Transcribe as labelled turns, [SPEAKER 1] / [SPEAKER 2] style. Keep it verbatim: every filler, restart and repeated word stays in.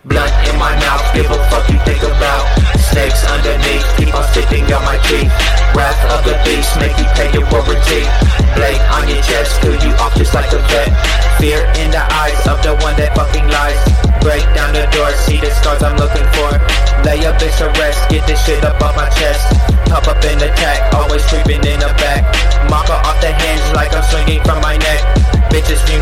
[SPEAKER 1] Blunt in my mouth, give a fuck you think about. Snakes underneath, keep on sticking out my teeth. Wrath of the beast, make you pay your warranty. Blade on your chest, kill you off just like a vet. Fear in the eyes of the one that fucking lies. Break down the door, see the scars I'm looking for. Lay a bitch to rest, get this shit up off my chest. Pop up and attack, always creeping in the back. Mop her off the hinge like I'm swinging from my neck. Bitches scream